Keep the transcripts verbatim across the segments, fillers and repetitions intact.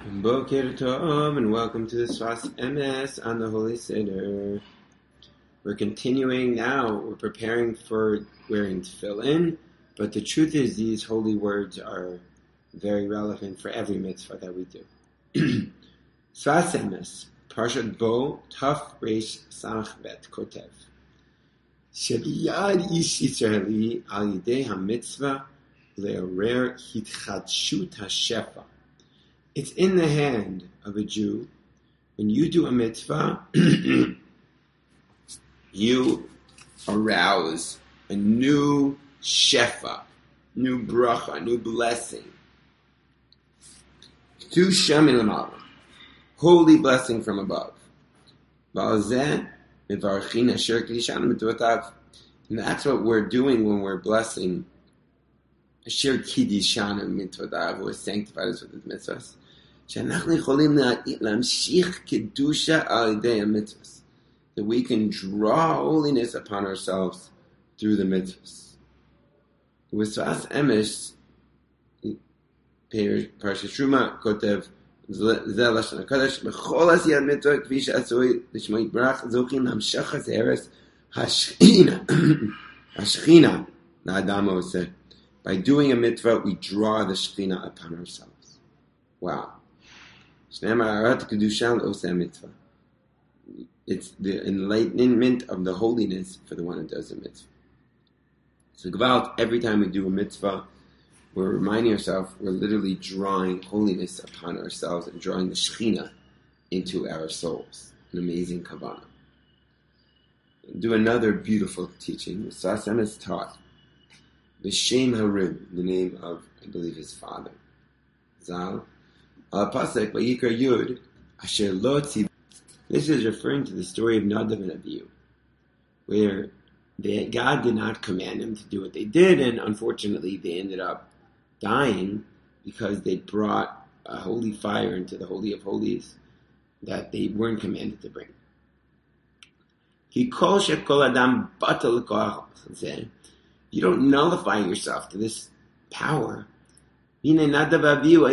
Boker Tov, and welcome to the Sfas Emes on the Holy Seder. We're continuing now. We're preparing for wearing tefillin, but the truth is these holy words are very relevant for every mitzvah that we do. Sfas Emes, Parshat Bo, Taf Reish Samach Bet Kotev. Shebiyad ish Yisraeli al yidei ha-mitzvah le'orer hitchadshut ha-shefa. It's in the hand of a Jew. When you do a mitzvah, you arouse a new shefa, new bracha, new blessing. Tu shem ilamala, holy blessing from above. And that's what we're doing when we're blessing Asher Kiddishana Mitzvah, who is sanctified us with his mitzvahs. That we can draw holiness upon ourselves through the mitzvahs. With Sfas Emes, Parshat Truma Kotev, Zeh Lashon HaKadosh, B'chol asiyat mitzvah k'vi she'asui l'shmo yitbarach zochin l'hamshach hazeres hashchina hashchina la'adam oseh. By doing a mitzvah, we draw the Shekhinah upon ourselves. Wow. It's the enlightenment of the holiness for the one who does a mitzvah. So, Gevalt, every time we do a mitzvah, we're reminding ourselves, we're literally drawing holiness upon ourselves and drawing the Shekhinah into our souls. An amazing kavanah. Do another beautiful teaching. Sfas Emes taught B'Shem Harim, the name of, I believe, his father. Zal. Al Pasek, Vayikra Yud, Asher Lo Tziv. This is referring to the story of Nadav and Abihu, where they, God did not command them to do what they did, and unfortunately they ended up dying because they brought a holy fire into the Holy of Holies that they weren't commanded to bring. He calls Shekol Adam Batal Koach. You don't nullify yourself to this power. Nadav and Abihu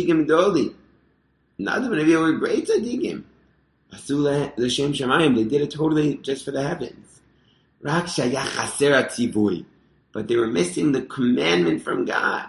were great tzaddikim. L'shem shamayim, they did it totally just for the heavens. Rak shayach chaser hatzivui, but they were missing the commandment from God.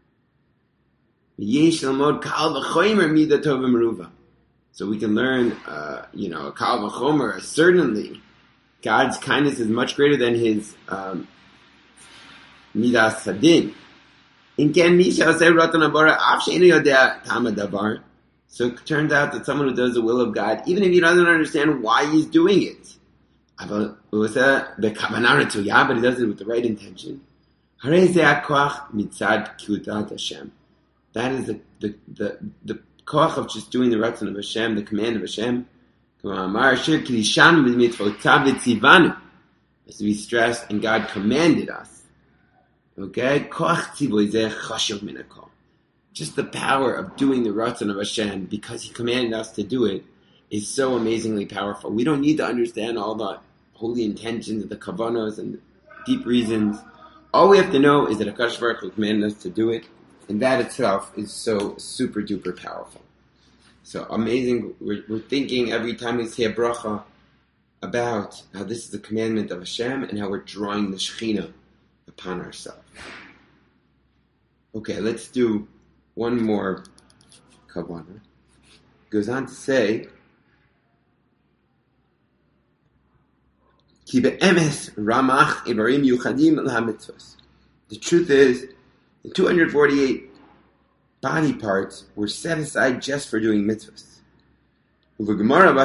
Yesh lamod kal v'chomer midat tov v'meruva. So we can learn, uh, you know, kal v'chomer. Certainly, God's kindness is much greater than His um, midas hadin. In ken misha oseh ratan habara af she'enu yodea tam hadavar. So it turns out that someone who does the will of God, even if he doesn't understand why he's doing it, but he does it with the right intention. That is the the the, the koach of just doing the ratzon of Hashem, the command of Hashem. As we stress, and God commanded us. Okay? Just the power of doing the ratzon of Hashem, because He commanded us to do it, is so amazingly powerful. We don't need to understand all the holy intentions and the kavanos and the deep reasons. All we have to know is that HaKadosh Baruch Hu commanded us to do it, and that itself is so super duper powerful. So amazing. We're, we're thinking every time we say a bracha about how this is the commandment of Hashem and how we're drawing the Shekhinah upon ourselves. Okay, let's do one more kavanah. Goes on to say, Ki be'emes ramach ibarim yuchadim l'hamitzvos. The truth is, the two hundred forty-eight body parts were set aside just for doing mitzvahs. The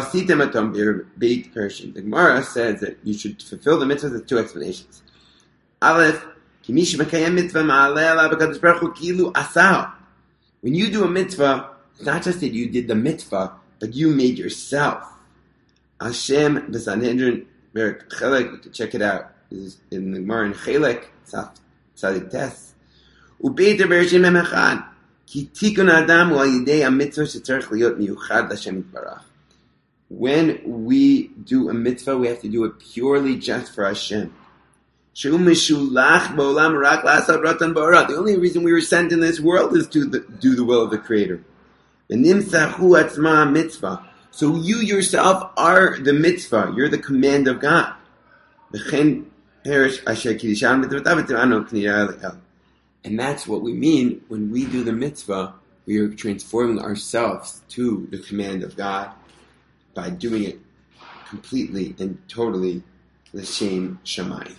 Gemara says that you should fulfill the mitzvahs with two explanations. Aleph, ki mish mekayem mitzvah ma'aleh ala b'kadosh baruch hu kilu asah. When you do a mitzvah, it's not just that you did the mitzvah, but you made yourself. Hashem b'Sanhedrin Berik Chelek, you can check it out. This is in the Gemara in Chelek, Tzadik Tes. Ubeiter b'Hashem emechad. Ki tikun adam hu al yidei ha-mitzvah shetzarech liot miyuchad l'Hashem yitbarach. When we do a mitzvah, we have to do it purely just for Hashem. The only reason we were sent in this world is to the, do the will of the Creator. V'nimsa hu atzma mitzvah. So you yourself are the mitzvah. You're the command of God. V'chen perish asher kiddushan mitzvotav v'timanu k'nira el. And that's what we mean when we do the mitzvah. We are transforming ourselves to the command of God by doing it completely and totally l'shem shamayim.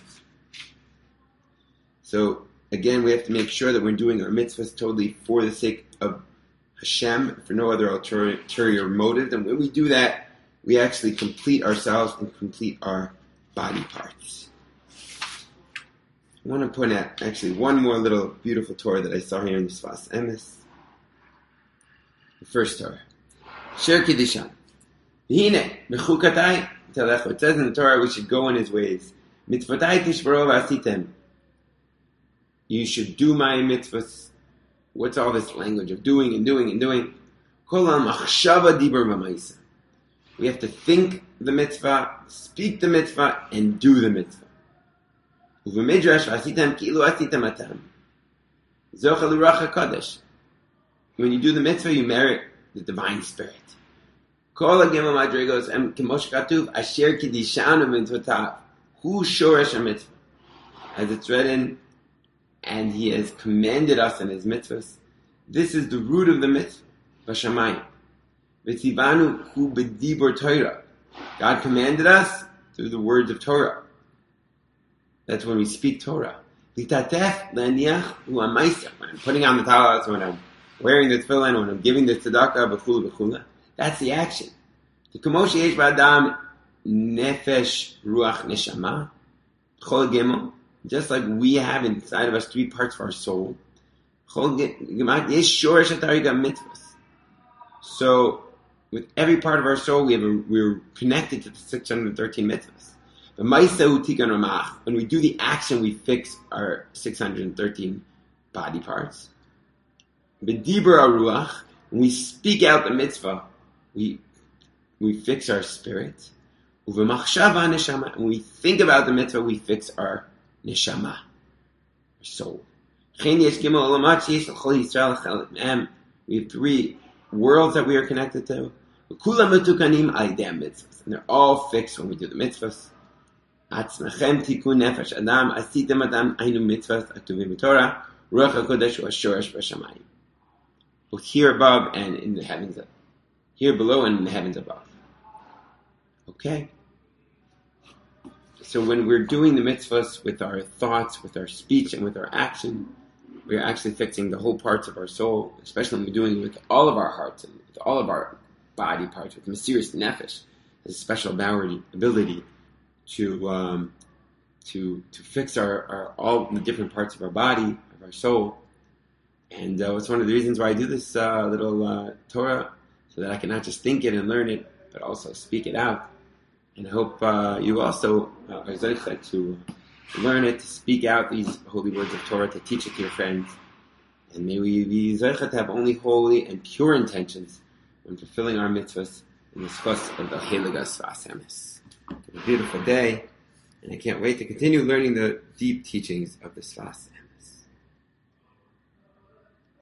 So again, we have to make sure that we're doing our mitzvahs totally for the sake of Hashem, for no other ulterior motive. And when we do that, we actually complete ourselves and complete our body parts. I want to point out actually one more little beautiful Torah that I saw here in the Sfas Emes. The first Torah. Sher Kiddushan. V'hine, b'chukatai telecho. It says in the Torah we should go in his ways. Mitzvotai tishbaro v'asitem. You should do my mitzvahs. What's all this language of doing and doing and doing? Kol machshava dibur v'maisa. We have to think the mitzvah, speak the mitzvah, and do the mitzvah. Uv'midrash v'asitem ki'ilu asitem atam. Zocha l'racha kodesh. When you do the mitzvah, you merit the divine spirit. Kol ha'gimel madrigos em k'mosh katuv asher kiddishanu mitzvotav hu shoresh ha'mitzvah. As it's written, and he has commanded us in his mitzvahs. This is the root of the mitzvah. Vashamayim. V'tzivanu hu b'dibur Torah. God commanded us through the words of Torah. That's when we speak Torah. V'tatef l'aniach hu ha'maisa. When I'm putting on the talis, when I'm wearing the tefillin, when I'm giving the tzedakah, b'chula b'chula. That's the action. The kamosh yesh b'adam nefesh ruach neshama. Chol gimel. Just like we have inside of us three parts of our soul. So, with every part of our soul, we have a, we're connected to the six hundred thirteen mitzvahs. When we do the action, we fix our six hundred thirteen body parts. When we speak out the mitzvah, we we fix our spirit. When we think about the mitzvah, we fix our neshama, our soul. We have three worlds that we are connected to. And they're all fixed when we do the mitzvahs. Both here above and in the heavens, here below and in the heavens above. Okay? So when we're doing the mitzvahs with our thoughts, with our speech, and with our action, we're actually fixing the whole parts of our soul, especially when we're doing it with all of our hearts and with all of our body parts, with mysterious nefesh, has a special ability to um, to to fix our, our all the different parts of our body, of our soul. And uh, it's one of the reasons why I do this uh, little uh, Torah, so that I can not just think it and learn it, but also speak it out. And I hope uh, you also uh, are zeichet to learn it, to speak out these holy words of Torah, to teach it to your friends. And may we be zeichet to have only holy and pure intentions when fulfilling our mitzvahs in the schos of the Heilige Sfas Emes. Have a beautiful day, and I can't wait to continue learning the deep teachings of the Sfas Emes.